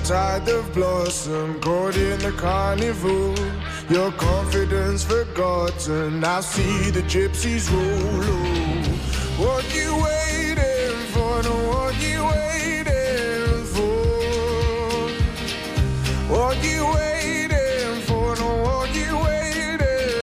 tide of blossom caught in the carnival. Your confidence forgotten, I see the gypsies roll.